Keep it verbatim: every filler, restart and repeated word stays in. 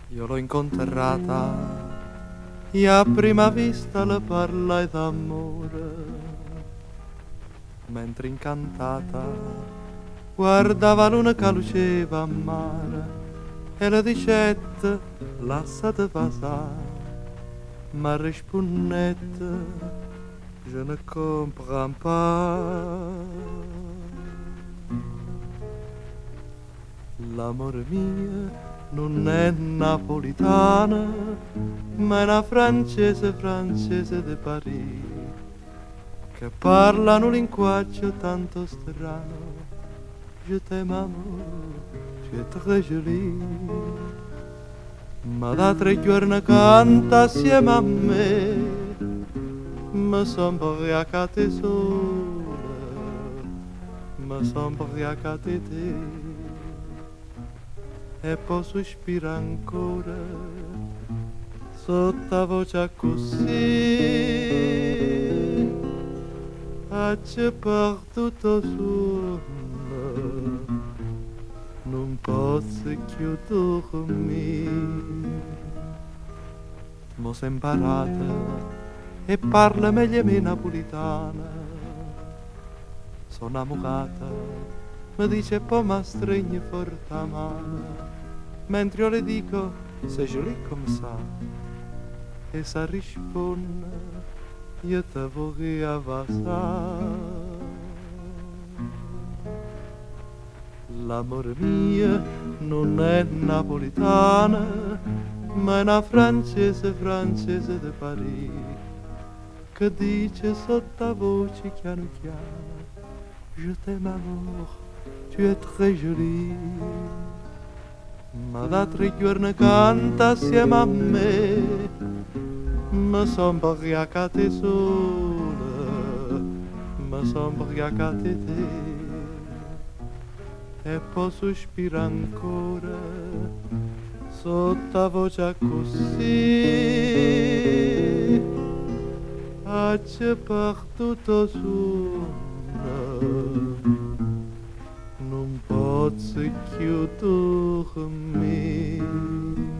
Io l'ho incontrata e a prima vista le parlai d'amore, mentre incantata guardava l'una che luceva a mare e le dicette lasciate passare, ma rispondette je ne comprends pas. L'amore mio non è napolitana, ma è una francese, francese di Parigi, che parlano un linguaggio tanto strano. Je t'aime amour, tu es très jolie. Ma da tre giorni canta assieme a me, mi son ubriacate sola, mi son ubriacate te. E poi sospira ancora sotto voce così, acce per tutto sonno, non posso più dormire. M'ho imparata e parla meglio me napolitana, sono innamorata, mi dice poi mi stringe forte la mano, mentre io le dico sei jolie come ça, e sa risponde io te vorrei abbassare. L'amore mio non è napolitana, ma è una francese, francese di Parigi, che dice sotto voce chiano chiano je t'aime amour, tu es très jolie. Ma da tre giorni canta assieme a me, mi son ubriacate sola, mi son ubriacate te. E poi sospira ancora sotto voce così, acce per tutto sonno, non posso più dormire.